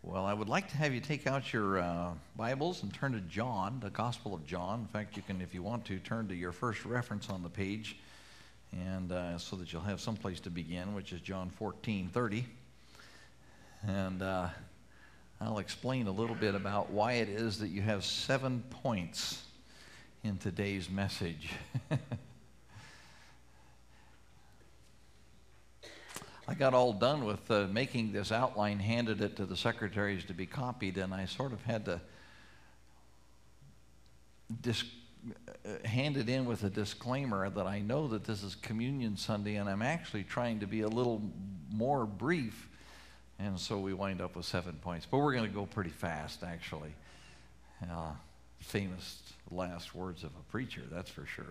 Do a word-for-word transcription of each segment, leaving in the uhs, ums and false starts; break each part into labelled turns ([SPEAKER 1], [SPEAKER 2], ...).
[SPEAKER 1] Well, I would like to have you take out your uh, Bibles and turn to John, the Gospel of John. In fact, you can, if you want to, turn to your first reference on the page, and uh, so that you'll have some place to begin, which is John fourteen thirty. And uh, I'll explain a little bit about why it is that you have seven points in today's message. I got all done with uh, making this outline, handed it to the secretaries to be copied, and I sort of had to dis- uh, hand it in with a disclaimer that I know that this is Communion Sunday, and I'm actually trying to be a little more brief, and so we wind up with seven points. But we're going to go pretty fast, actually. Uh, famous last words of a preacher, that's for sure.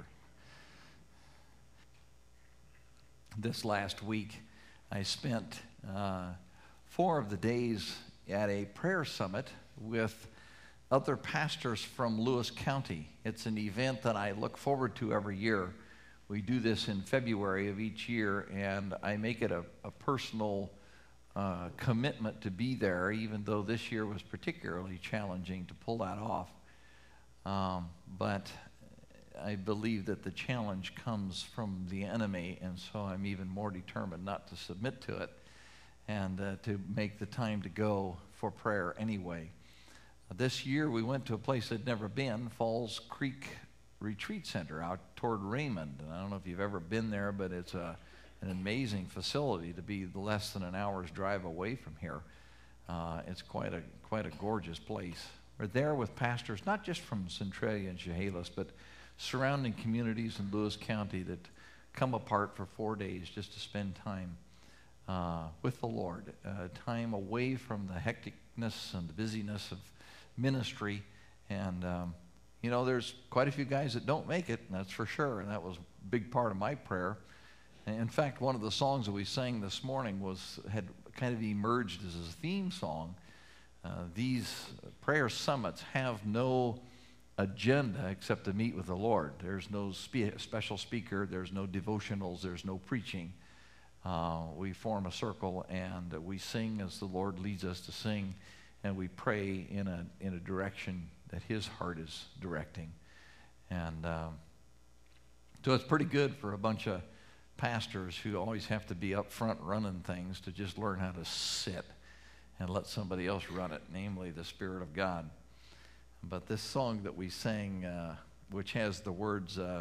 [SPEAKER 1] This last week, I spent uh, four of the days at a prayer summit with other pastors from Lewis County. It's an event that I look forward to every year. We do this in February of each year, and I make it a, a personal uh, commitment to be there, even though this year was particularly challenging to pull that off. Um, but I believe that the challenge comes from the enemy, and so I'm even more determined not to submit to it and uh, to make the time to go for prayer anyway. Uh, this year we went to a place I'd never been, Falls Creek Retreat Center out toward Raymond. And I don't know if you've ever been there, but it's a, an amazing facility to be less than an hour's drive away from here. Uh, it's quite a, quite a gorgeous place. We're there with pastors, not just from Centralia and Chehalis, but surrounding communities in Lewis County that come apart for four days just to spend time uh, with the Lord, uh, time away from the hecticness and the busyness of ministry. And, um, you know, there's quite a few guys that don't make it, and that's for sure, and that was a big part of my prayer. And in fact, one of the songs that we sang this morning was had kind of emerged as a theme song. Uh, these prayer summits have no agenda except to meet with the Lord. There's no spe- special speaker, there's no devotionals, there's no preaching. Uh, we form a circle and we sing as the Lord leads us to sing, and we pray in a in a direction that His heart is directing. And um, so it's pretty good for a bunch of pastors who always have to be up front running things to just learn how to sit and let somebody else run it, namely the Spirit of God. But this song that we sang, uh, which has the words, uh,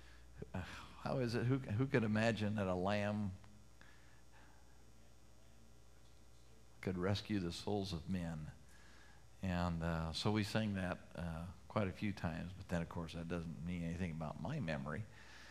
[SPEAKER 1] how is it, who, who could imagine that a lamb could rescue the souls of men? And uh, so we sang that uh, quite a few times, but then of course that doesn't mean anything about my memory.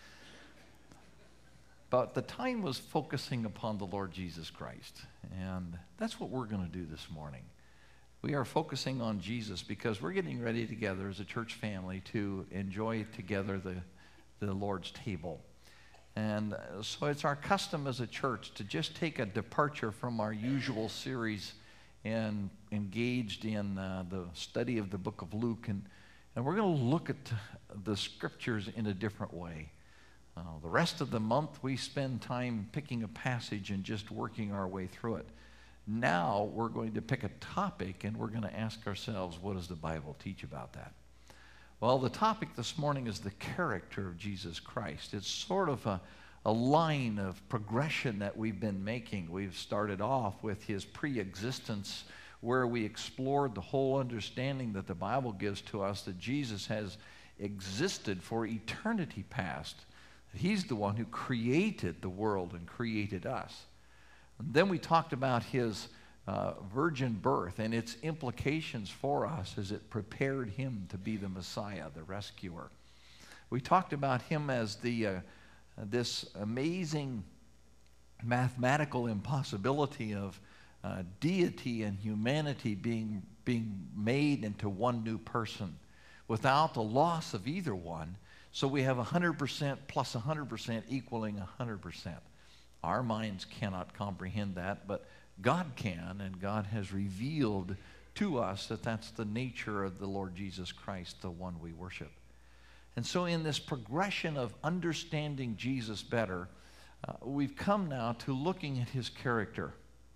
[SPEAKER 1] But the time was focusing upon the Lord Jesus Christ, and that's what we're going to do this morning. We are focusing on Jesus because we're getting ready together as a church family to enjoy together the, the Lord's table. And so it's our custom as a church to just take a departure from our usual series and engaged in uh, the study of the book of Luke. And, and we're going to look at the scriptures in a different way. Uh, the rest of the month we spend time picking a passage and just working our way through it. Now we're going to pick a topic and we're going to ask ourselves, what does the Bible teach about that? Well, the topic this morning is the character of Jesus Christ. It's sort of a, a line of progression that we've been making. We've started off with His pre-existence, where we explored the whole understanding that the Bible gives to us that Jesus has existed for eternity past. He's the one who created the world and created us. And then we talked about His uh, virgin birth and its implications for us as it prepared Him to be the Messiah, the rescuer. We talked about Him as the uh, this amazing mathematical impossibility of uh, deity and humanity being, being made into one new person without the loss of either one. So we have one hundred percent plus one hundred percent equaling one hundred percent. Our minds cannot comprehend that, but God can, and God has revealed to us that that's the nature of the Lord Jesus Christ, the one we worship. And so in this progression of understanding Jesus better, uh, we've come now to looking at His character.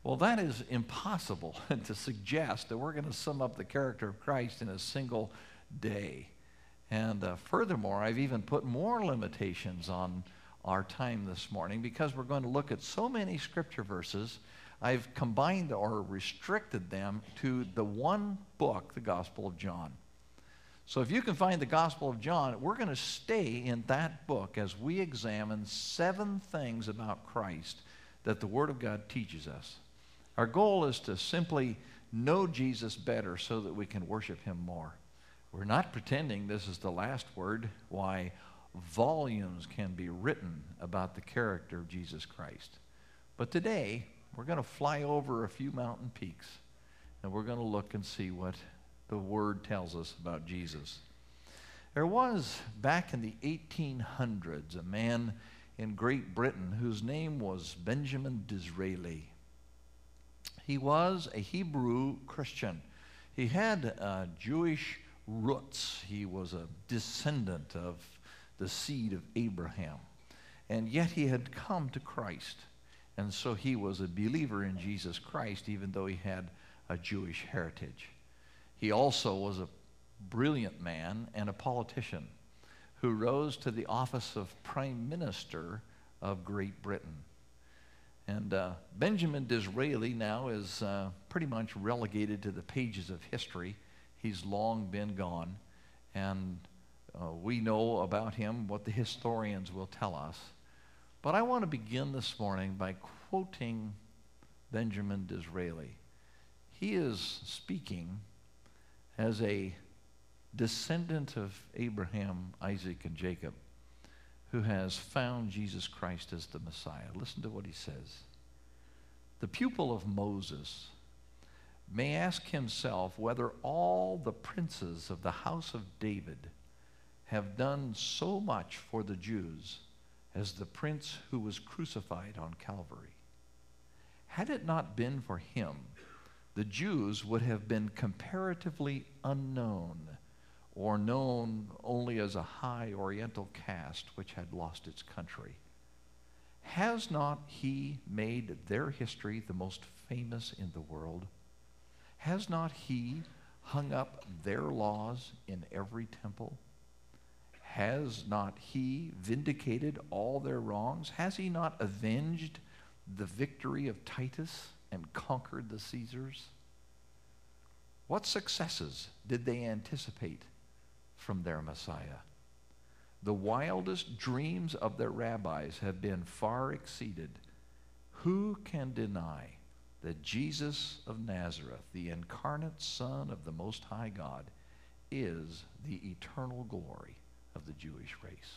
[SPEAKER 1] Well, that is impossible to suggest that we're going to sum up the character of Christ in a single day. And uh, furthermore, I've even put more limitations on our time this morning because we're going to look at so many scripture verses. I've combined or restricted them to the one book, the Gospel of John. So if you can find the Gospel of John, we're going to stay in that book as we examine seven things about Christ that the Word of God teaches us. Our goal is to simply know Jesus better so that we can worship him more. We're not pretending this is the last word. Why, volumes can be written about the character of Jesus Christ. But today, we're going to fly over a few mountain peaks, and we're going to look and see what the Word tells us about Jesus. There was, back in the eighteen hundreds, a man in Great Britain whose name was Benjamin Disraeli. He was a Hebrew Christian. He had uh, Jewish roots. He was a descendant of the seed of Abraham. And yet he had come to Christ. And so he was a believer in Jesus Christ, even though he had a Jewish heritage. He also was a brilliant man and a politician who rose to the office of Prime Minister of Great Britain. And uh, Benjamin Disraeli now is uh, pretty much relegated to the pages of history. He's long been gone, and uh, we know about him what the historians will tell us. But I want to begin this morning by quoting Benjamin Disraeli. He is speaking as a descendant of Abraham, Isaac, and Jacob, who has found Jesus Christ as the Messiah. Listen to what he says. The pupil of Moses may ask himself whether all the princes of the house of David have done so much for the Jews as the prince who was crucified on Calvary. Had it not been for him, the Jews would have been comparatively unknown, or known only as a high Oriental caste which had lost its country. Has not he made their history the most famous in the world? Has not he hung up their laws in every temple? Has not he vindicated all their wrongs? Has he not avenged the victory of Titus and conquered the Caesars? What successes did they anticipate from their Messiah? The wildest dreams of their rabbis have been far exceeded. Who can deny that Jesus of Nazareth, the incarnate Son of the Most High God, is the eternal glory of the Jewish race?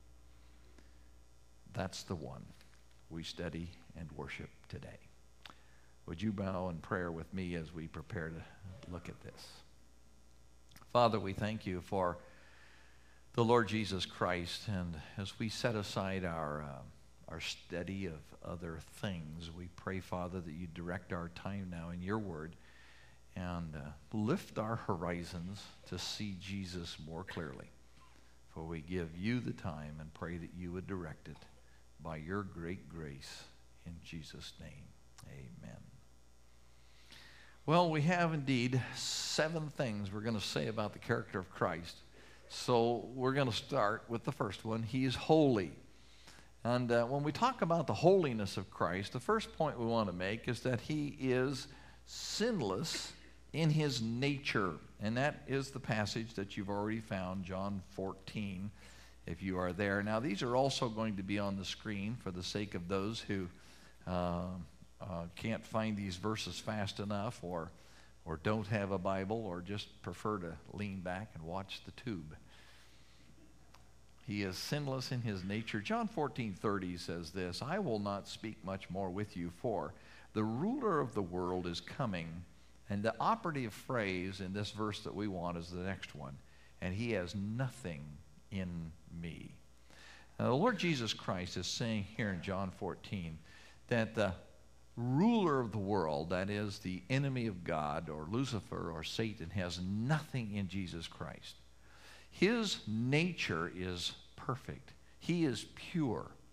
[SPEAKER 1] That's the one we study and worship today. Would you bow in prayer with me as we prepare to look at this? Father, we thank you for the Lord Jesus Christ, and as we set aside our, uh, our study of other things, we pray, Father, that you direct our time now in your word and uh, lift our horizons to see Jesus more clearly. For we give you the time and pray that you would direct it by your great grace in Jesus' name. Amen. Well, we have indeed seven things we're going to say about the character of Christ. So we're going to start with the first one. He is holy. And uh, when we talk about the holiness of Christ, the first point we want to make is that he is sinless in his nature. And that is the passage that you've already found, John fourteen, if you are there. Now, these are also going to be on the screen for the sake of those who uh, uh, can't find these verses fast enough, or or don't have a Bible, or just prefer to lean back and watch the tube. He is sinless in his nature. John fourteen thirty says this, I will not speak much more with you, for the ruler of the world is coming. And the operative phrase in this verse that we want is the next one, and he has nothing in me. Now, the Lord Jesus Christ is saying here in John fourteen that the ruler of the world, that is the enemy of God, or Lucifer or Satan, has nothing in Jesus Christ. His nature is perfect. He is pure.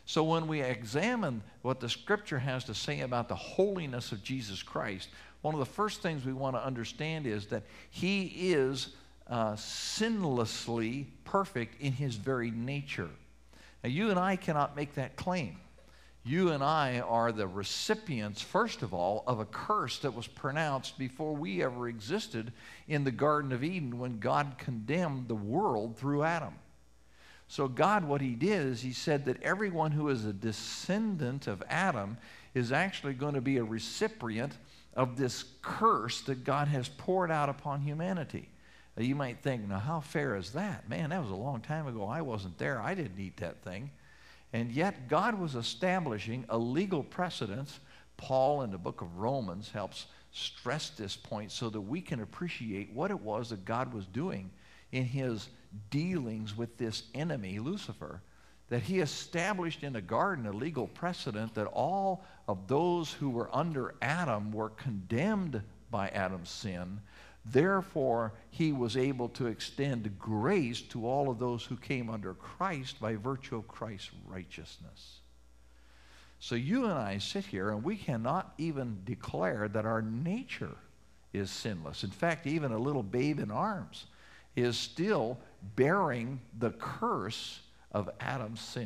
[SPEAKER 1] So when we examine what the Scripture has to say about the holiness of Jesus Christ, one of the first things we want to understand is that he is uh, sinlessly perfect in his very nature. Now, you and I cannot make that claim. You and I are the recipients, first of all, of a curse that was pronounced before we ever existed in the Garden of Eden when God condemned the world through Adam. So God, what he did is he said that everyone who is a descendant of Adam is actually going to be a recipient of this curse that God has poured out upon humanity. Now, you might think, now how fair is that? Man, that was a long time ago. I wasn't there. I didn't eat that thing. And yet God was establishing a legal precedence. Paul in the book of Romans helps stress this point so that we can appreciate what it was that God was doing in his dealings with this enemy, Lucifer, that he established in the garden a legal precedent that all of those who were under Adam were condemned by Adam's sin. Therefore, he was able to extend grace to all of those who came under Christ by virtue of Christ's righteousness. So you and I sit here and we cannot even declare that our nature is sinless. In fact, even a little babe in arms is still bearing the curse of Adam's sin.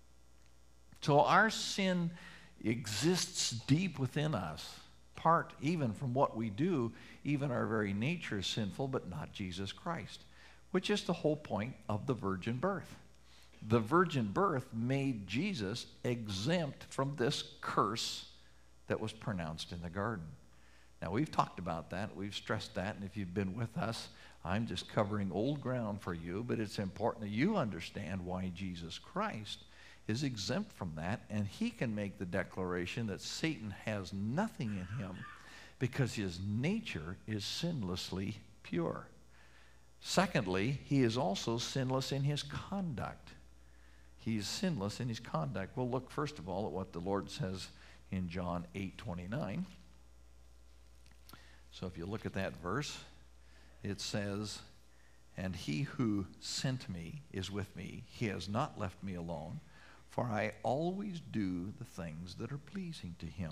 [SPEAKER 1] So our sin exists deep within us, apart even from what we do. Even our very nature is sinful, but not Jesus Christ, which is the whole point of the virgin birth. The virgin birth made Jesus exempt from this curse that was pronounced in the garden. Now, we've talked about that. We've stressed that. And if you've been with us, I'm just covering old ground for you. But it's important that you understand why Jesus Christ is exempt from that. And he can make the declaration that Satan has nothing in him because his nature is sinlessly pure. Secondly, he is also sinless in his conduct. He is sinless in his conduct. We'll look first of all at what the Lord says in John eight twenty-nine. So if you look at that verse, it says, "And he who sent me is with me. He has not left me alone, for I always do the things that are pleasing to him."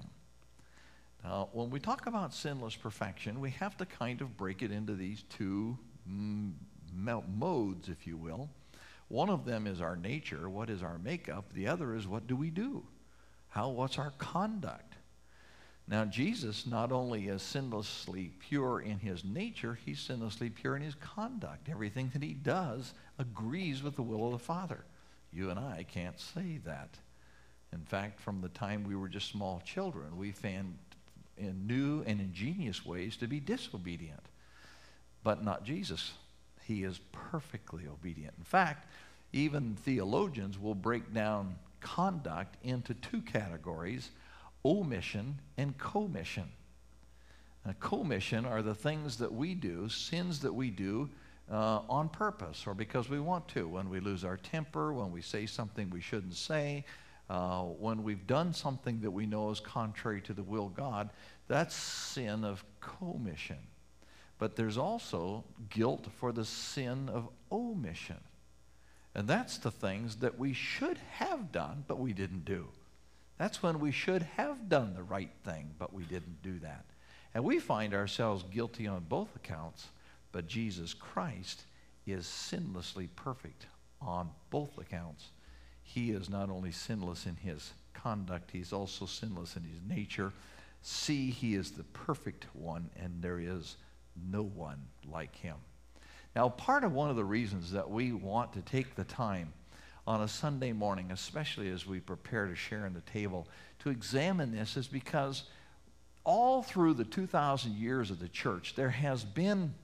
[SPEAKER 1] Now, when we talk about sinless perfection, we have to kind of break it into these two mm, modes, if you will. One of them is our nature. What is our makeup? The other is what do we do? How, what's our conduct? Now, Jesus not only is sinlessly pure in his nature, he's sinlessly pure in his conduct. Everything that he does agrees with the will of the Father. You and I can't say that. In fact, from the time we were just small children, we found in new and ingenious ways to be disobedient. But not Jesus. He is perfectly obedient. In fact, even theologians will break down conduct into two categories: omission and commission. Now, commission are the things that we do, sins that we do uh, on purpose or because we want to. When we lose our temper, when we say something we shouldn't say, uh, when we've done something that we know is contrary to the will of God, that's sin of commission. But there's also guilt for the sin of omission. And that's the things that we should have done, but we didn't do. That's when we should have done the right thing, but we didn't do that. And we find ourselves guilty on both accounts, but Jesus Christ is sinlessly perfect on both accounts. He is not only sinless in his conduct, he's also sinless in his nature. See, he is the perfect one, and there is no one like him. Now, part of one of the reasons that we want to take the time on a Sunday morning, especially as we prepare to share in the table, to examine this is because all through the two thousand years of the church, there has been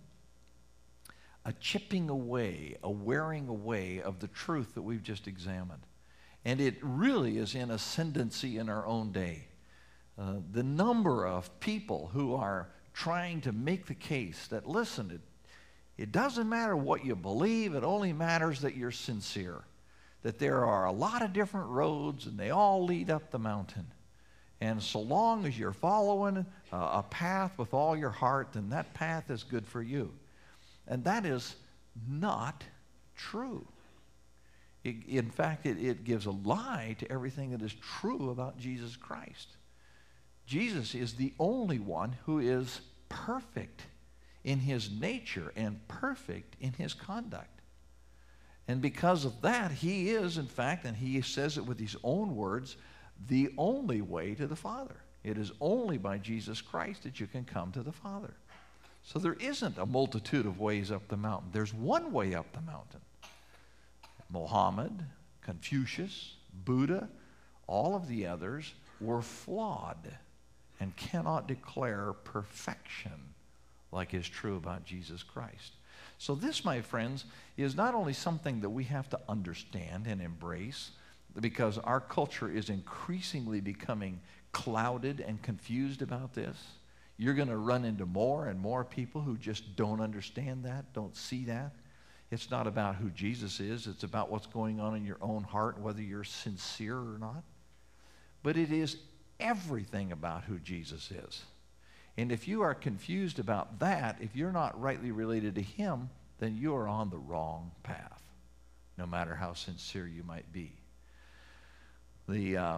[SPEAKER 1] a chipping away, a wearing away of the truth that we've just examined. And it really is in ascendancy in our own day. Uh, the number of people who are trying to make the case that, listen, it, it doesn't matter what you believe, it only matters that you're sincere. That there are a lot of different roads and they all lead up the mountain. And so long as you're following uh, a path with all your heart, then that path is good for you. And that is not true. It, in fact, it, it gives a lie to everything that is true about Jesus Christ. Jesus is the only one who is perfect in his nature and perfect in his conduct. And because of that, he is, in fact, and he says it with his own words, the only way to the Father. It is only by Jesus Christ that you can come to the Father. So there isn't a multitude of ways up the mountain. There's one way up the mountain. Mohammed, Confucius, Buddha, all of the others were flawed and cannot declare perfection like is true about Jesus Christ. So this, my friends, is not only something that we have to understand and embrace, because our culture is increasingly becoming clouded and confused about this. You're going to run into more and more people who just don't understand that, don't see that. It's not about who Jesus is. It's about what's going on in your own heart, whether you're sincere or not. But it is everything about who Jesus is. And if you are confused about that, if you're not rightly related to him, then you are on the wrong path, no matter how sincere you might be. The, uh,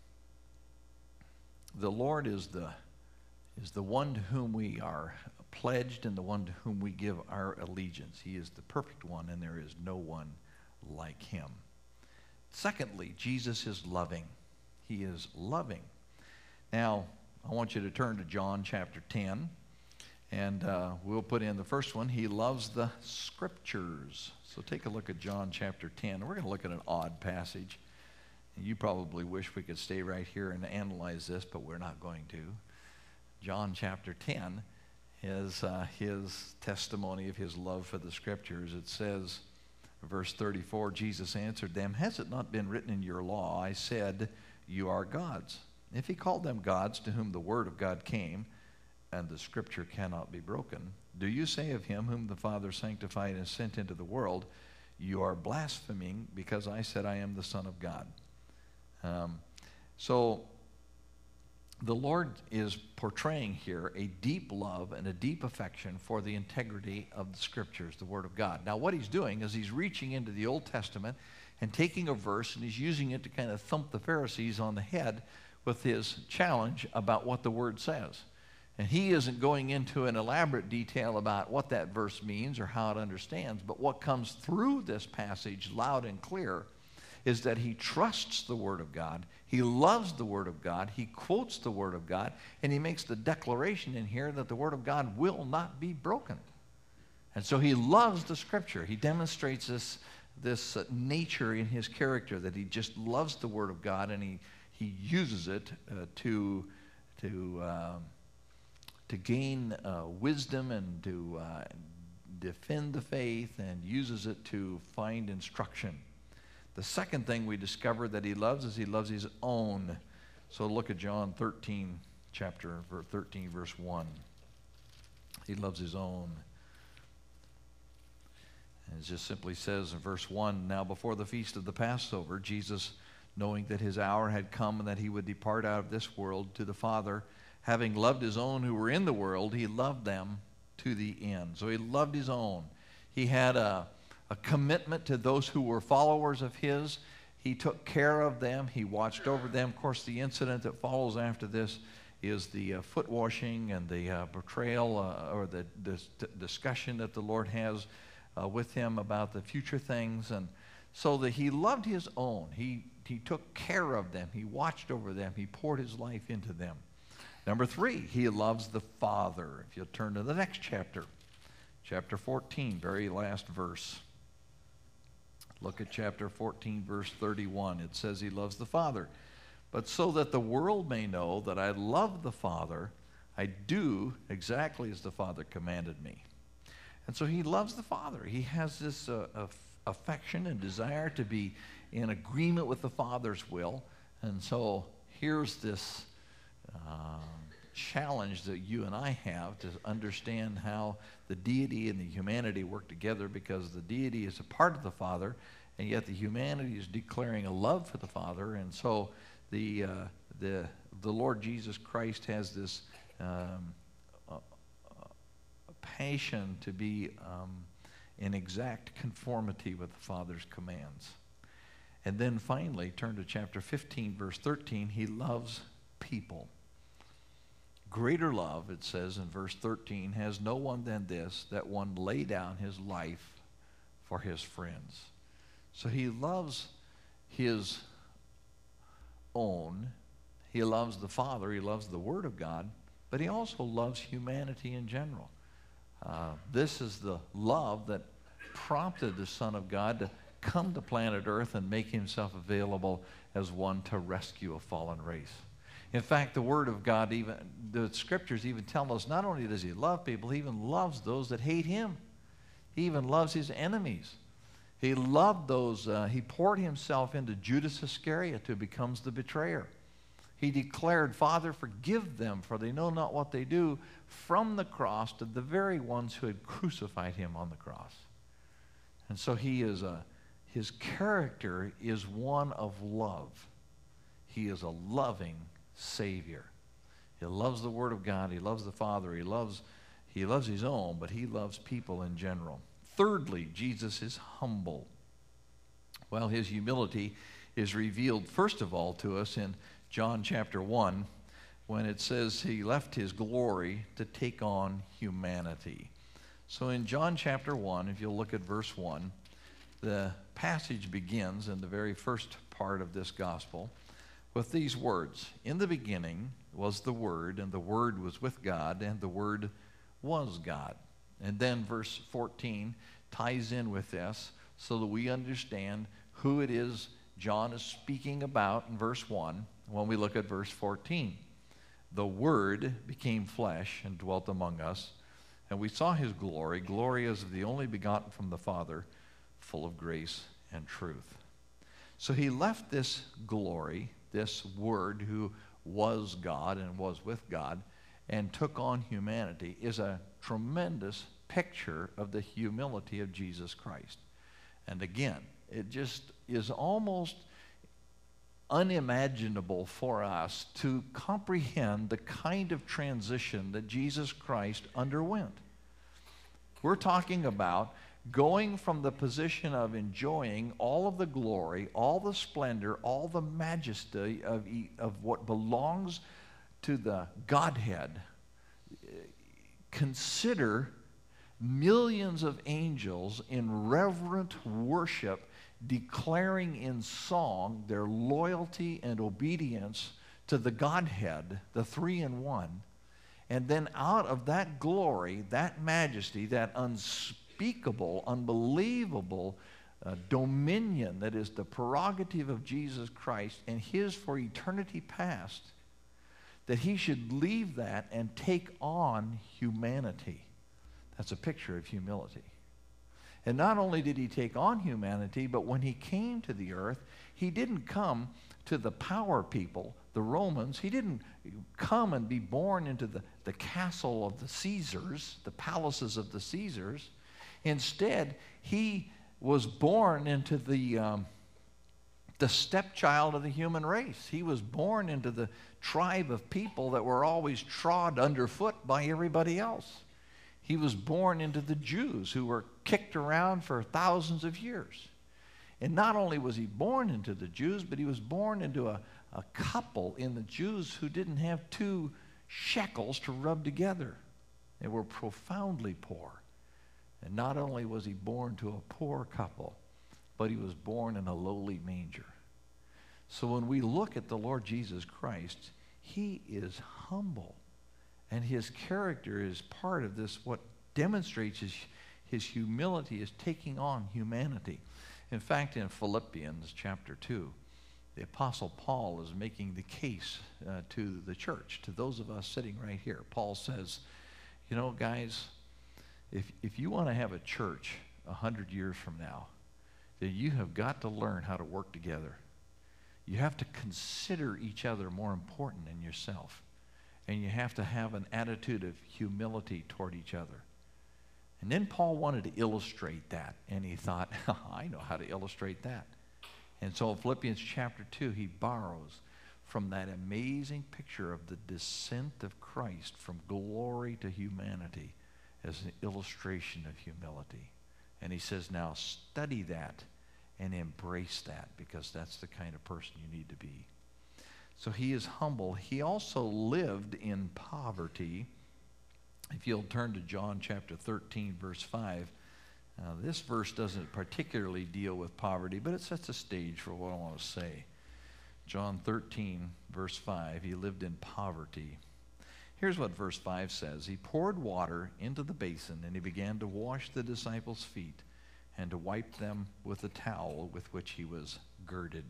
[SPEAKER 1] the Lord is the, is the one to whom we are pledged and the one to whom we give our allegiance. He is the perfect one, and there is no one like him. Secondly, Jesus is loving. He is loving. Now, I want you to turn to John chapter ten, and uh, we'll put in the first one. He loves the Scriptures. So take a look at John chapter ten. We're going to look at an odd passage. You probably wish we could stay right here and analyze this, but we're not going to. John chapter ten is uh, his testimony of his love for the Scriptures. It says, verse thirty-four, Jesus answered them, "Has it not been written in your law, I said, you are gods? If he called them gods to whom the word of God came, and the Scripture cannot be broken, do you say of him whom the Father sanctified and sent into the world, you are blaspheming because I said I am the Son of God?" Um, so the Lord is portraying here a deep love and a deep affection for the integrity of the Scriptures, the Word of God. Now what he's doing is he's reaching into the Old Testament and taking a verse and he's using it to kind of thump the Pharisees on the head with his challenge about what the Word says. And he isn't going into an elaborate detail about what that verse means or how it understands, but what comes through this passage loud and clear is that he trusts the Word of God, he loves the Word of God, he quotes the Word of God, and he makes the declaration in here that the Word of God will not be broken. And so he loves the Scripture. He demonstrates this, this uh, nature in his character, that he just loves the Word of God, and he, he uses it uh, to, to, uh, to gain uh, wisdom and to uh, defend the faith, and uses it to find instruction. The second thing we discover that he loves is he loves his own. So look at John thirteen, chapter thirteen, verse one. He loves his own. And it just simply says in verse one, "Now before the feast of the Passover, Jesus, knowing that his hour had come and that he would depart out of this world to the Father, having loved his own who were in the world, he loved them to the end." So he loved his own. He had a a commitment to those who were followers of his. He took care of them. He watched over them. Of course, the incident that follows after this is the uh, foot washing and the uh, betrayal uh, or the dis discussion that the Lord has uh, with him about the future things. And so that he loved his own. He, he took care of them. He watched over them. He poured his life into them. Number three, he loves the Father. If you'll turn to the next chapter, chapter fourteen, very last verse. Look at chapter fourteen, verse thirty-one. It says he loves the Father. "But so that the world may know that I love the Father, I do exactly as the Father commanded me." And so he loves the Father. He has this uh, affection and desire to be in agreement with the Father's will. And so here's this uh, challenge that you and I have to understand how the deity and the humanity work together, because the deity is a part of the Father, and yet the humanity is declaring a love for the Father. And so the, uh, the, the Lord Jesus Christ has this um, a, a passion to be um, in exact conformity with the Father's commands. And then finally, turn to chapter fifteen, verse thirteen, he loves people. Greater love, it says in verse thirteen, has no one than this, that one lay down his life for his friends. So he loves his own. He loves the Father. He loves the Word of God. But he also loves humanity in general. Uh, this is the love that prompted the Son of God to come to planet Earth and make himself available as one to rescue a fallen race. In fact, the Word of God, even the Scriptures even tell us not only does he love people, he even loves those that hate him. He even loves his enemies. He loved those, uh, he poured himself into Judas Iscariot, who becomes the betrayer. He declared, Father, forgive them, for they know not what they do, from the cross to the very ones who had crucified him on the cross. And so he is a, his character is one of love. He is a loving Savior. He loves the Word of God. He loves the Father. He loves, he loves his own, but he loves people in general. Thirdly, Jesus is humble. Well, his humility is revealed, first of all, to us in John chapter one, when it says he left his glory to take on humanity. So in John chapter one, if you'll look at verse one, the passage begins in the very first part of this gospel with these words. In the beginning was the Word, and the Word was with God, and the Word was God. And then verse fourteen ties in with this so that we understand who it is John is speaking about in verse one when we look at verse fourteen. The Word became flesh and dwelt among us, and we saw his glory, glory as of the only begotten from the Father, full of grace and truth. So he left this glory, this Word who was God and was with God, and took on humanity, is a tremendous picture of the humility of Jesus Christ. And again, it just is almost unimaginable for us to comprehend the kind of transition that Jesus Christ underwent. We're talking about going from the position of enjoying all of the glory, all the splendor, all the majesty of, of what belongs to the Godhead. Consider millions of angels in reverent worship declaring in song their loyalty and obedience to the Godhead, the three in one. And then out of that glory, that majesty, that unspeakable, unbelievable uh, dominion that is the prerogative of Jesus Christ and his for eternity past, that he should leave that and take on humanity. That's a picture of humility. And not only did he take on humanity, but when he came to the earth, he didn't come to the power people, the Romans. He didn't come and be born into the, the castle of the Caesars, the palaces of the Caesars. Instead, he was born into the, um, the stepchild of the human race. He was born into the tribe of people that were always trod underfoot by everybody else. He was born into the Jews who were kicked around for thousands of years. And not only was he born into the Jews, but he was born into a, a couple in the Jews who didn't have two shekels to rub together. They were profoundly poor. And not only was he born to a poor couple, but he was born in a lowly manger. So when we look at the Lord Jesus Christ, he is humble. And his character is part of this, what demonstrates his, his humility is taking on humanity. In fact, in Philippians chapter two, the Apostle Paul is making the case uh, to the church, to those of us sitting right here. Paul says, you know, guys, if, if you want to have a church a hundred years from now, then you have got to learn how to work together. You have to consider each other more important than yourself. And you have to have an attitude of humility toward each other. And then Paul wanted to illustrate that. And he thought, I know how to illustrate that. And so in Philippians chapter two, he borrows from that amazing picture of the descent of Christ from glory to humanity as an illustration of humility. And he says, now study that and embrace that, because that's the kind of person you need to be. So he is humble. He also lived in poverty. If you'll turn to John chapter thirteen, verse five, uh, this verse doesn't particularly deal with poverty, but it sets a stage for what I want to say. John thirteen, verse five, he lived in poverty. Here's what verse five says. He poured water into the basin, and he began to wash the disciples' feet and to wipe them with the towel with which he was girded.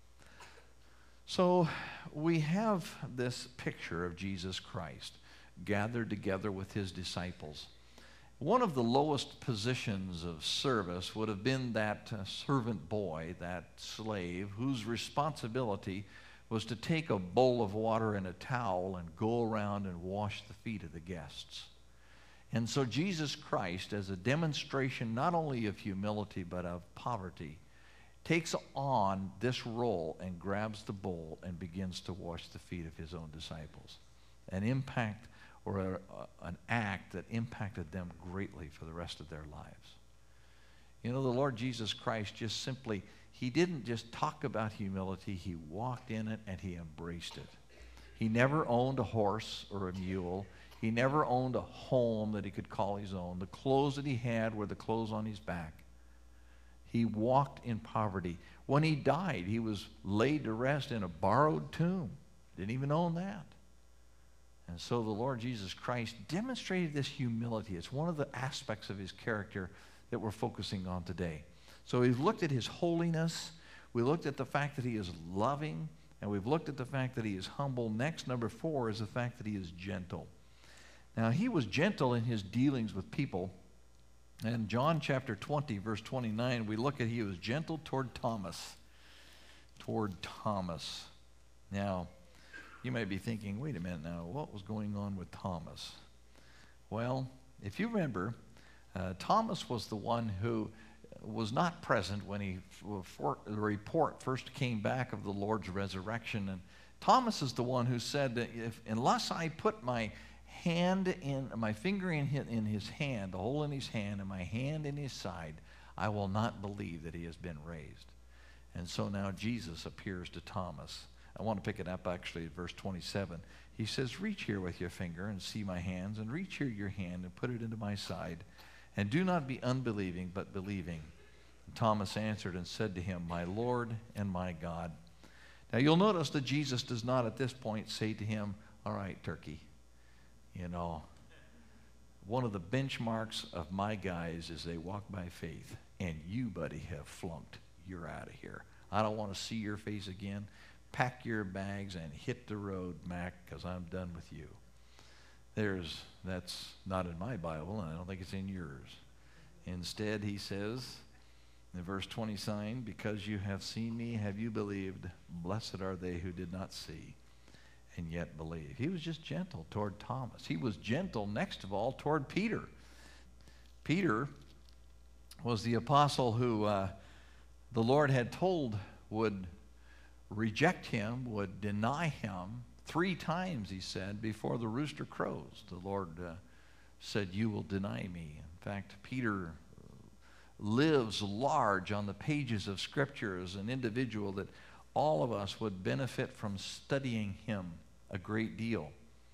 [SPEAKER 1] So we have this picture of Jesus Christ gathered together with his disciples. One of the lowest positions of service would have been that uh, servant boy, that slave, whose responsibility was to take a bowl of water and a towel and go around and wash the feet of the guests. And so Jesus Christ, as a demonstration not only of humility but of poverty, takes on this role and grabs the bowl and begins to wash the feet of his own disciples. An impact or a, a, an act that impacted them greatly for the rest of their lives. You know, the Lord Jesus Christ just simply, he didn't just talk about humility, he walked in it and he embraced it. He never owned a horse or a mule. He never owned a home that he could call his own. The clothes that he had were the clothes on his back. He walked in poverty. When he died, he was laid to rest in a borrowed tomb. Didn't even own that. And so the Lord Jesus Christ demonstrated this humility. It's one of the aspects of his character that we're focusing on today. So we've looked at his holiness. We looked at the fact that he is loving. And we've looked at the fact that he is humble. Next, number four, is the fact that he is gentle. Now, he was gentle in his dealings with people. In John chapter twenty, verse twenty-nine, we look at he was gentle toward Thomas. Toward Thomas. Now, you may be thinking, wait a minute now, what was going on with Thomas? Well, if you remember, uh, Thomas was the one who was not present when he for, the report first came back of the Lord's resurrection. And Thomas is the one who said that if, unless I put my hand in, my finger in his, in his hand, the hole in his hand, and my hand in his side, I will not believe that he has been raised. And so now Jesus appears to Thomas. I want to pick it up actually at verse twenty-seven. He says, reach here with your finger and see my hands, and reach here your hand and put it into my side. And do not be unbelieving, but believing. And Thomas answered and said to him, my Lord and my God. Now you'll notice that Jesus does not at this point say to him, all right, turkey. You know, one of the benchmarks of my guys is they walk by faith. And you, buddy, have flunked. You're out of here. I don't want to see your face again. Pack your bags and hit the road, Mac, because I'm done with you. There's, that's not in my Bible, and I don't think it's in yours. Instead, he says, in verse twenty-nine, because you have seen me, have you believed? Blessed are they who did not see and yet believe. He was just gentle toward Thomas. He was gentle, next of all, toward Peter. Peter was the apostle who uh, the Lord had told would reject him, would deny him three times, he said, before the rooster crows. The Lord uh, said, you will deny me. In fact, Peter lives large on the pages of Scripture as an individual that all of us would benefit from studying him a great deal.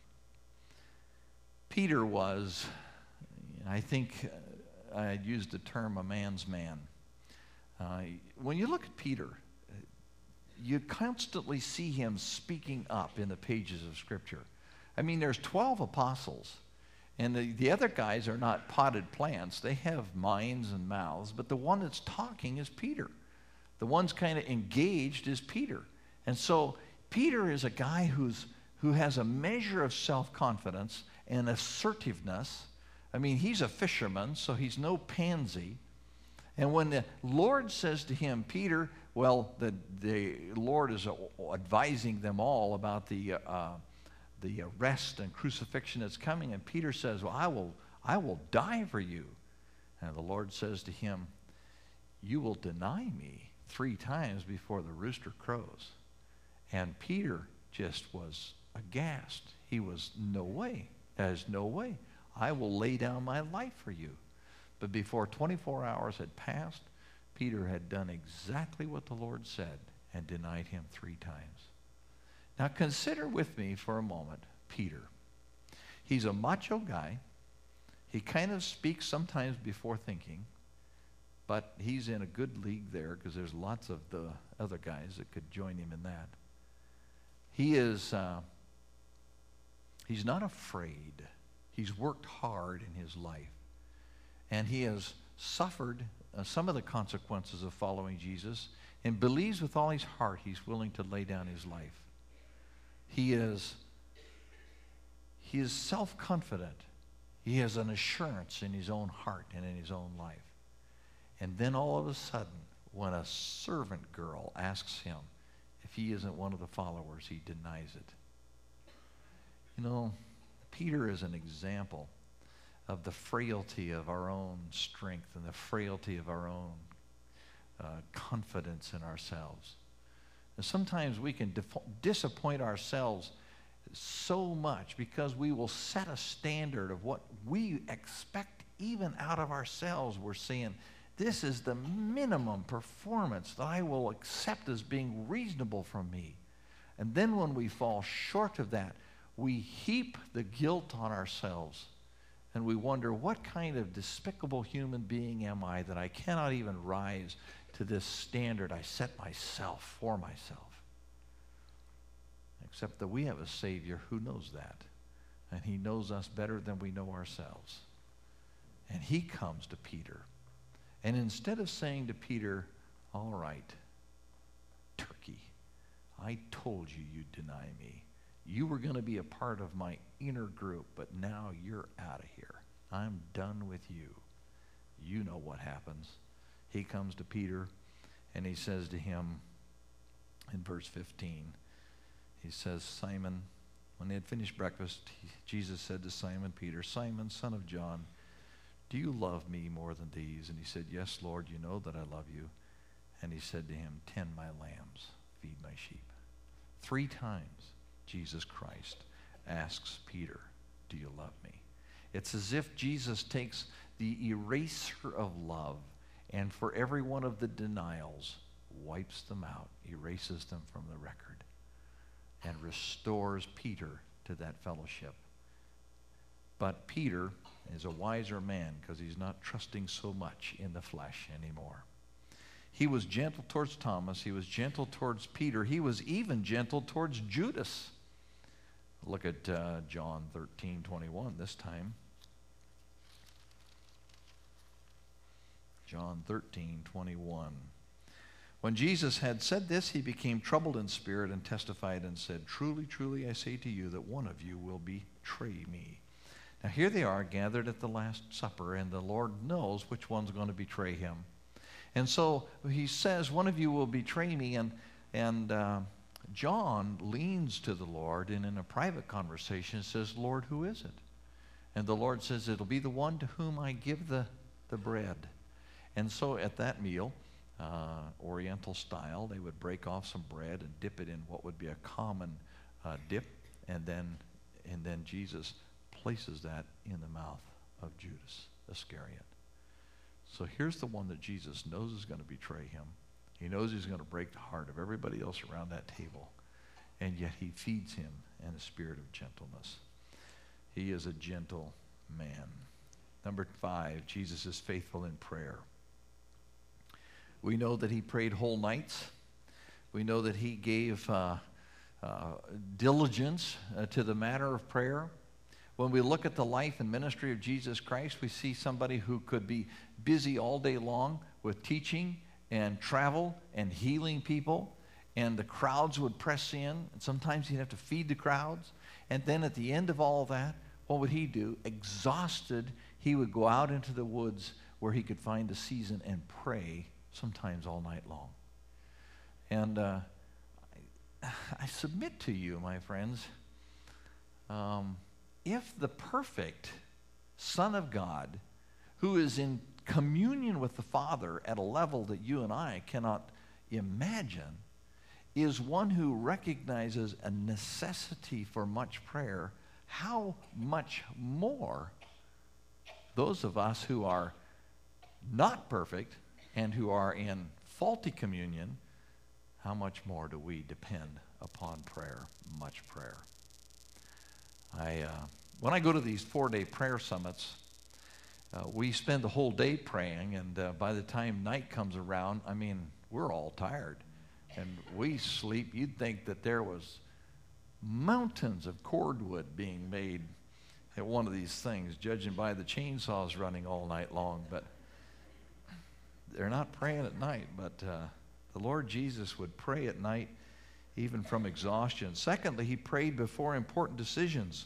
[SPEAKER 1] Peter was, I think uh, I had used the term a man's man. Uh, when you look at Peter, you constantly see him speaking up in the pages of Scripture. I mean, there's twelve apostles, and the, the other guys are not potted plants. They have minds and mouths, but the one that's talking is Peter. The one's kind of engaged is Peter. And so Peter is a guy who's who has a measure of self-confidence and assertiveness. I mean, he's a fisherman, so he's no pansy. And when the Lord says to him, Peter, well, the, the Lord is advising them all about the, uh, the arrest and crucifixion that's coming, and Peter says, well, I will, I will die for you. And the Lord says to him, you will deny me three times before the rooster crows. And Peter just was aghast. He was, no way. There's no way. I will lay down my life for you. But before twenty-four hours had passed, Peter had done exactly what the Lord said and denied him three times. Now consider with me for a moment Peter. He's a macho guy. He kind of speaks sometimes before thinking, but he's in a good league there because there's lots of the other guys that could join him in that. He is, uh, he's not afraid. He's worked hard in his life. And he has suffered uh, some of the consequences of following Jesus and believes with all his heart he's willing to lay down his life. He is, he is self-confident. He has an assurance in his own heart and in his own life. And then all of a sudden, when a servant girl asks him if he isn't one of the followers, he denies it. You know, Peter is an example of the frailty of our own strength and the frailty of our own uh, confidence in ourselves. And sometimes we can dif- disappoint ourselves so much because we will set a standard of what we expect even out of ourselves. We're saying, this is the minimum performance that I will accept as being reasonable from me. And then when we fall short of that, we heap the guilt on ourselves. And we wonder, what kind of despicable human being am I that I cannot even rise to this standard I set myself for myself? Except that we have a Savior who knows that. And he knows us better than we know ourselves. And he comes to Peter. And instead of saying to Peter, all right, turkey, I told you you'd deny me. You were going to be a part of my inner group, but now you're out of here. I'm done with you. You know what happens. He comes to Peter, and he says to him in verse fifteen, he says, Simon, when they had finished breakfast, he, Jesus said to Simon Peter, Simon, son of John, do you love me more than these? And he said, yes, Lord, you know that I love you. And he said to him, tend my lambs, feed my sheep. Three times Jesus Christ asks Peter, do you love me? It's as if Jesus takes the eraser of love and for every one of the denials, wipes them out, erases them from the record, and restores Peter to that fellowship. But Peter is a wiser man because he's not trusting so much in the flesh anymore. He was gentle towards Thomas. He was gentle towards Peter. He was even gentle towards Judas. Look at uh, John thirteen twenty-one this time. John thirteen twenty-one. When Jesus had said this, he became troubled in spirit and testified and said, truly, truly, I say to you that one of you will betray me. Now here they are gathered at the Last Supper, and the Lord knows which one's going to betray him. And so he says, one of you will betray me, and, and uh, John leans to the Lord, and in a private conversation says, Lord, who is it? And the Lord says, it'll be the one to whom I give the, the bread. And so at that meal, uh, Oriental style, they would break off some bread and dip it in what would be a common uh, dip, and then, and then Jesus places that in the mouth of Judas Iscariot. So here's the one that Jesus knows is going to betray him. He knows he's going to break the heart of everybody else around that table, and yet he feeds him in a spirit of gentleness. He is a gentle man. Number five, Jesus is faithful in prayer. We know that he prayed whole nights. We know that he gave uh, uh, diligence uh, to the matter of prayer. When we look at the life and ministry of Jesus Christ, we see somebody who could be busy all day long with teaching and travel and healing people, and the crowds would press in, and sometimes he'd have to feed the crowds. And then at the end of all that, what would he do? Exhausted, he would go out into the woods where he could find a season and pray, sometimes all night long. And uh, I, I submit to you, my friends, um, if the perfect Son of God, who is in communion with the Father at a level that you and I cannot imagine, is one who recognizes a necessity for much prayer, how much more those of us who are not perfect and who are in faulty communion, how much more do we depend upon prayer? Much prayer. I, uh, when I go to these four-day prayer summits, uh, we spend the whole day praying, and uh, by the time night comes around, I mean, we're all tired, and we sleep. You'd think that there was mountains of cordwood being made at one of these things, judging by the chainsaws running all night long, but they're not praying at night. But uh, the Lord Jesus would pray at night, even from exhaustion. Secondly, he prayed before important decisions.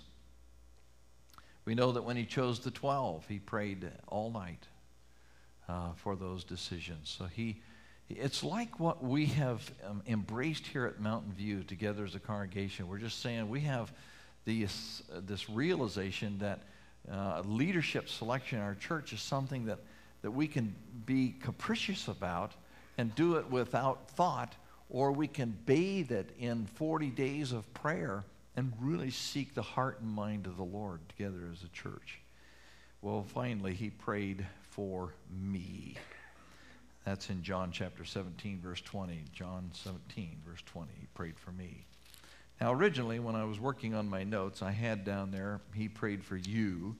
[SPEAKER 1] We know that when he chose the twelve, he prayed all night uh, for those decisions. So he, it's like what we have um, embraced here at Mountain View together as a congregation. We're just saying we have this, uh, this realization that uh, leadership selection in our church is something that, that we can be capricious about and do it without thought, or we can bathe it in forty days of prayer and really seek the heart and mind of the Lord together as a church. Well, finally, he prayed for me. That's in John chapter seventeen, verse twenty. John seventeen, verse twenty. He prayed for me. Now, originally, when I was working on my notes, I had down there, he prayed for you.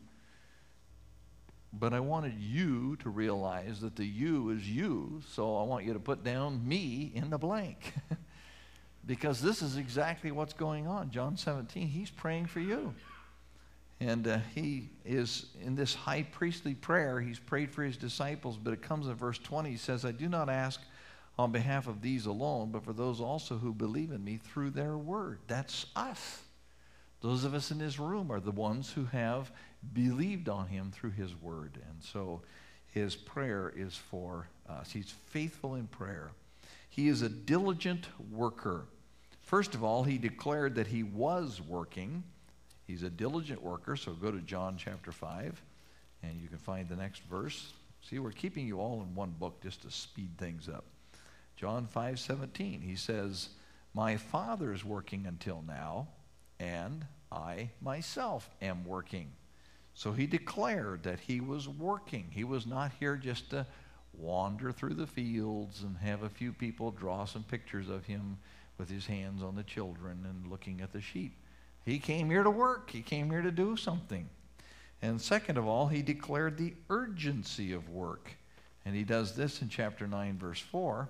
[SPEAKER 1] But I wanted you to realize that the you is you, so I want you to put down me in the blank. Because this is exactly what's going on. John seventeen, he's praying for you. And uh, he is, in this high priestly prayer, he's prayed for his disciples, but it comes in verse twenty. He says, I do not ask on behalf of these alone, but for those also who believe in me through their word. That's us. Those of us in this room are the ones who have believed on him through his word. And so his prayer is for us. He's faithful in prayer. He is a diligent worker. First of all, he declared that he was working. He's a diligent worker, so go to John chapter five, and you can find the next verse. See, we're keeping you all in one book just to speed things up. John five seventeen, he says, my Father is working until now, and I myself am working. So he declared that he was working. He was not here just to wander through the fields and have a few people draw some pictures of him with his hands on the children and looking at the sheep. He came here to work. He came here to do something. And second of all, he declared the urgency of work. And he does this in chapter nine, verse four.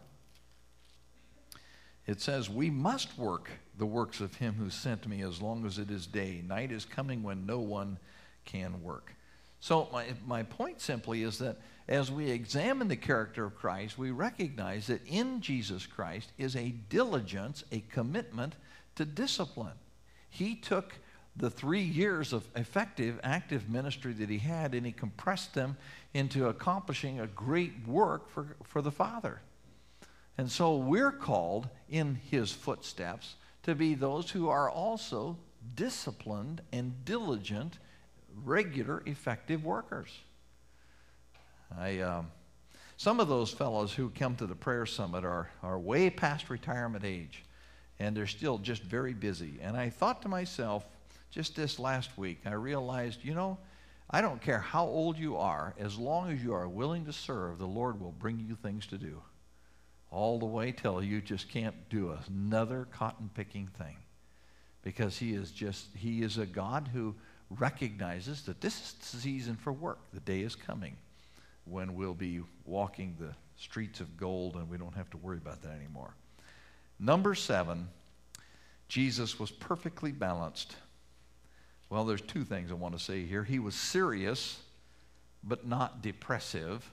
[SPEAKER 1] It says, we must work the works of him who sent me as long as it is day. Night is coming when no one can work. So my, my point simply is that as we examine the character of Christ, we recognize that in Jesus Christ is a diligence, a commitment to discipline. He took the three years of effective, active ministry that he had, and he compressed them into accomplishing a great work for, for the Father. And so we're called in his footsteps to be those who are also disciplined and diligent, regular, effective workers. I, um, some of those fellows who come to the prayer summit are, are way past retirement age, and they're still just very busy. And I thought to myself, just this last week, I realized, you know, I don't care how old you are, as long as you are willing to serve, the Lord will bring you things to do. All the way till you just can't do another cotton-picking thing. Because he is just, he is a God who recognizes that this is the season for work. The day is coming when we'll be walking the streets of gold and we don't have to worry about that anymore. Number seven, Jesus was perfectly balanced. Well, there's two things I want to say here. He was serious, but not depressive.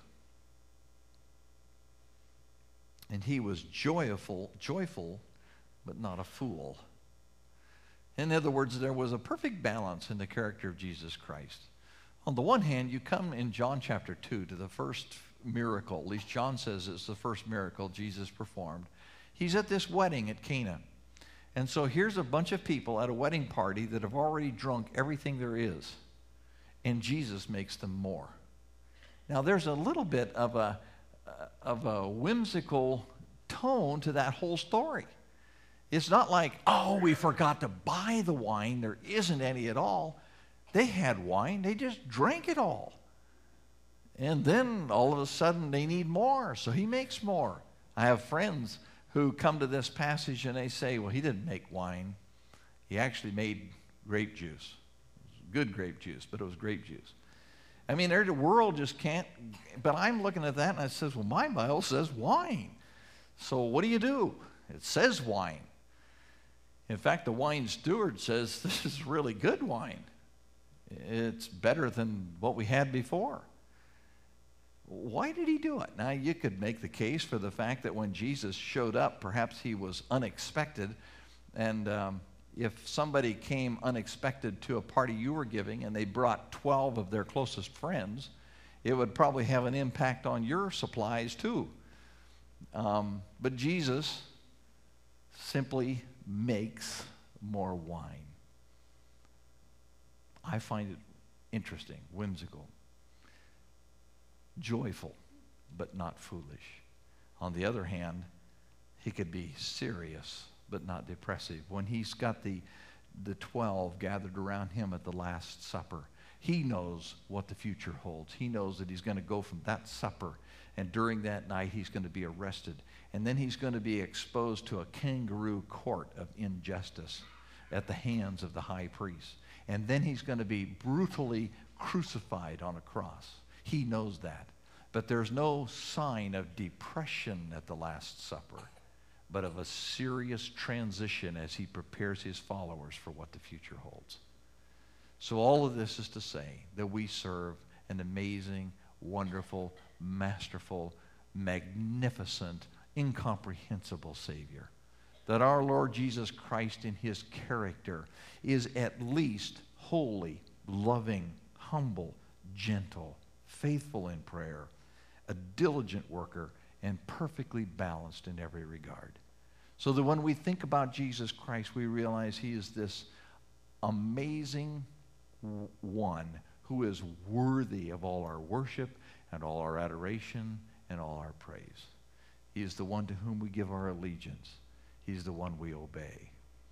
[SPEAKER 1] And he was joyful, joyful, but not a fool. In other words, there was a perfect balance in the character of Jesus Christ. On the one hand, you come in John chapter two to the first miracle. At least John says it's the first miracle Jesus performed. He's at this wedding at Cana. And so here's a bunch of people at a wedding party that have already drunk everything there is. And Jesus makes them more. Now, there's a little bit of a, of a whimsical tone to that whole story. It's not like, oh, we forgot to buy the wine. There isn't any at all. They had wine. They just drank it all. And then all of a sudden they need more, so he makes more. I have friends who come to this passage and they say, well, he didn't make wine. He actually made grape juice. Good grape juice, but it was grape juice. I mean, the world just can't, but I'm looking at that and I says, well, my Bible says wine. So what do you do? It says wine. In fact, the wine steward says, this is really good wine. It's better than what we had before. Why did he do it? Now, you could make the case for the fact that when Jesus showed up, perhaps he was unexpected. And um, if somebody came unexpected to a party you were giving and they brought twelve of their closest friends, it would probably have an impact on your supplies too. Um, but Jesus simply makes more wine. I find it interesting, whimsical, joyful, but not foolish. On the other hand, he could be serious, but not depressive. When he's got the, the twelve gathered around him at the Last Supper, he knows what the future holds. He knows that he's going to go from that supper, and during that night he's going to be arrested. And then he's going to be exposed to a kangaroo court of injustice at the hands of the high priest. And then he's going to be brutally crucified on a cross. He knows that. But there's no sign of depression at the Last Supper, but of a serious transition as he prepares his followers for what the future holds. So all of this is to say that we serve an amazing, wonderful, masterful, magnificent, incomprehensible Savior. That our Lord Jesus Christ in his character is at least holy, loving, humble, gentle, faithful in prayer, a diligent worker, and perfectly balanced in every regard. So that when we think about Jesus Christ, we realize he is this amazing one who is worthy of all our worship and all our adoration and all our praise. He is the one to whom we give our allegiance. He's the one we obey.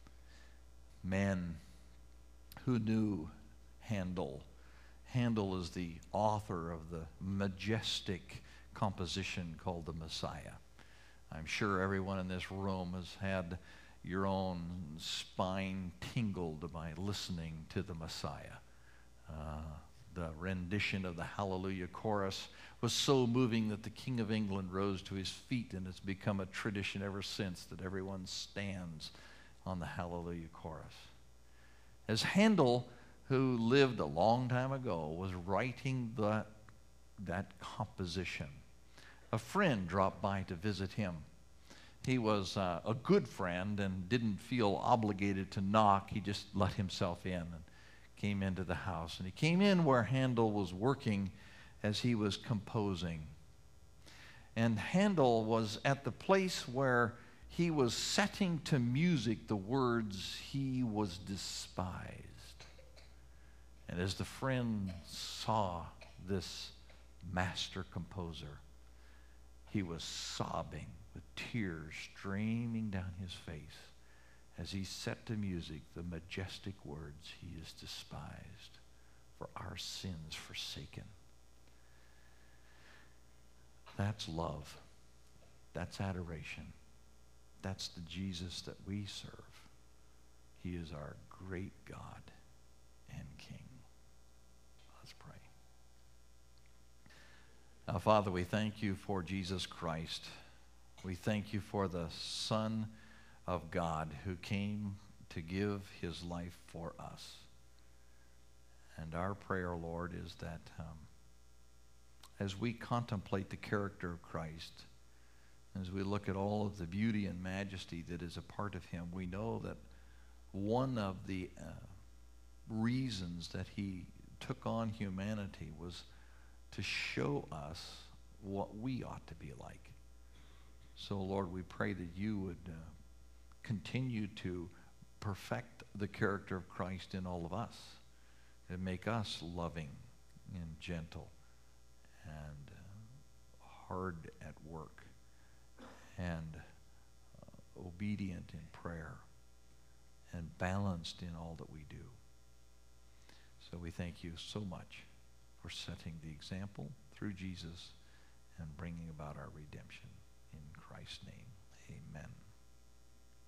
[SPEAKER 1] Men who knew Handel. Handel is the author of the majestic composition called the Messiah. I'm sure everyone in this room has had your own spine tingled by listening to the Messiah. Uh, the rendition of the Hallelujah chorus was so moving that the King of England rose to his feet, and it's become a tradition ever since that everyone stands on the Hallelujah chorus. As Handel, who lived a long time ago, was writing the, that composition, a friend dropped by to visit him. He was uh, a good friend and didn't feel obligated to knock. He just let himself in and came into the house. And he came in where Handel was working as he was composing. And Handel was at the place where he was setting to music the words, "He was despised." And as the friend saw this master composer, he was sobbing with tears streaming down his face as he set to music the majestic words, "He is despised, for our sins forsaken." That's love. That's adoration. That's the Jesus that we serve. He is our great God and King. Let's pray. Now, Father, we thank you for Jesus Christ. We thank you for the Son of God who came to give his life for us. And our prayer, Lord, is that um, as we contemplate the character of Christ, as we look at all of the beauty and majesty that is a part of him, we know that one of the uh, reasons that he took on humanity was to show us what we ought to be like. So, Lord, we pray that you would uh, continue to perfect the character of Christ in all of us and make us loving and gentle and uh, hard at work and uh, obedient in prayer and balanced in all that we do. So we thank you so much for setting the example through Jesus and bringing about our redemption. In Christ's name, amen.